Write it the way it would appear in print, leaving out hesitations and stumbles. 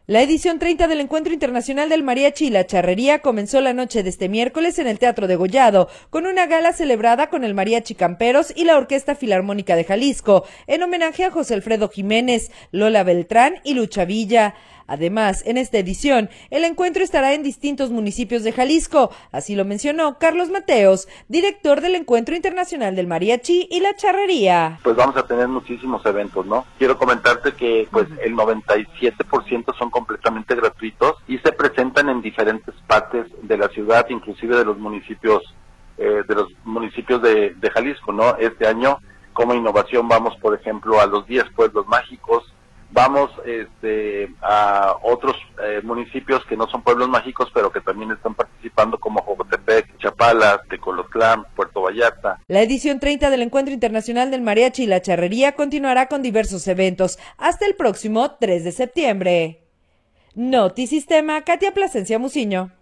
La edición 30 del Encuentro Internacional del Mariachi y la Charrería comenzó la noche de este miércoles en el Teatro Degollado, con una gala celebrada con el Mariachi Camperos y la Orquesta Filarmónica de Jalisco, en homenaje a José Alfredo Jiménez, Lola Beltrán y Lucha Villa. Además, en esta edición, el encuentro estará en distintos municipios de Jalisco, así lo mencionó Carlos Mateos, director del Encuentro Internacional del Mariachi y la Charrería. Pues vamos a tener muchísimos eventos, ¿no? Quiero comentarte que pues el 97% son completamente gratuitos y se presentan en diferentes partes de la ciudad, inclusive de los municipios de Jalisco, ¿no? Este año, como innovación, vamos, por ejemplo, a los 10 pueblos mágicos. Vamos a otros municipios que no son pueblos mágicos, pero que también están participando, como Jocotepec, Chapala, Tecolotlán, Puerto Vallarta. La edición 30 del Encuentro Internacional del Mariachi y la Charrería continuará con diversos eventos hasta el próximo 3 de septiembre. Notisistema, Katia Plasencia Muciño.